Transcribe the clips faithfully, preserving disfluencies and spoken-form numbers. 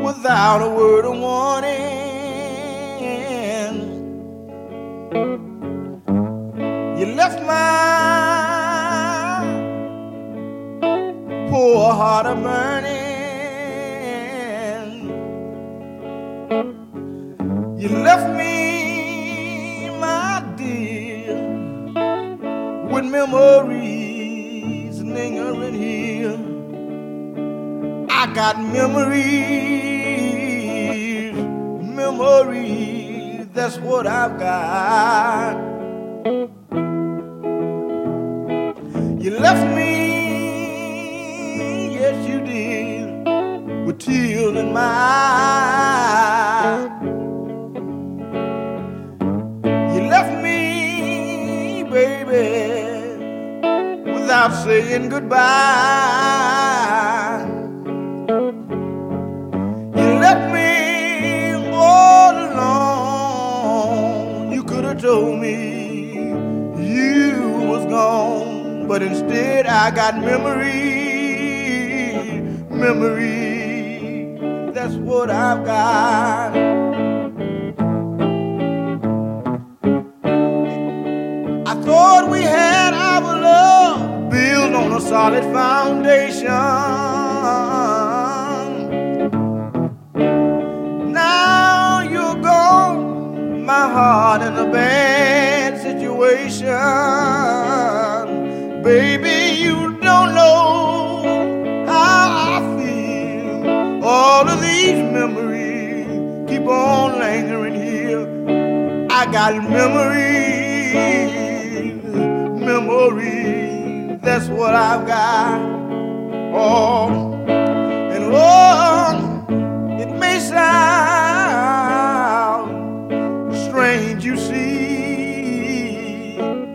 without a word of warning. You left my poor heart a burning. You left me, my dear, with memories lingering here. I got memories, memories, that's what I've got. You left me, yes you did, with tears in my eyes. You left me, baby, without saying goodbye. You left me all alone. You could have told me you was gone, but instead I got memories, memories, that's what I've got. I thought we had our love built on a solid foundation. Now you're gone, my heart in a bad situation. Baby, you don't know how I feel. All of these memories keep on lingering here. I got memories, memories, that's what I've got. Oh, and oh, it may sound strange, you see,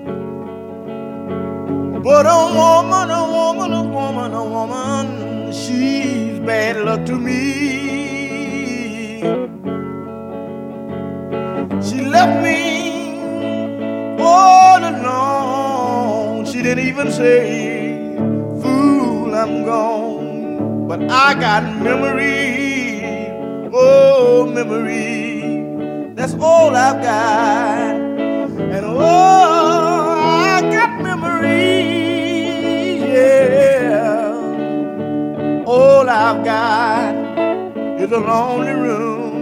but a woman, a woman, a woman, a woman, she's bad luck to me. She left me all alone. She didn't even say, fool, I'm gone. But I got memories, oh, memories, that's all I've got. And oh, I got memories, yeah. All I've got is a lonely room.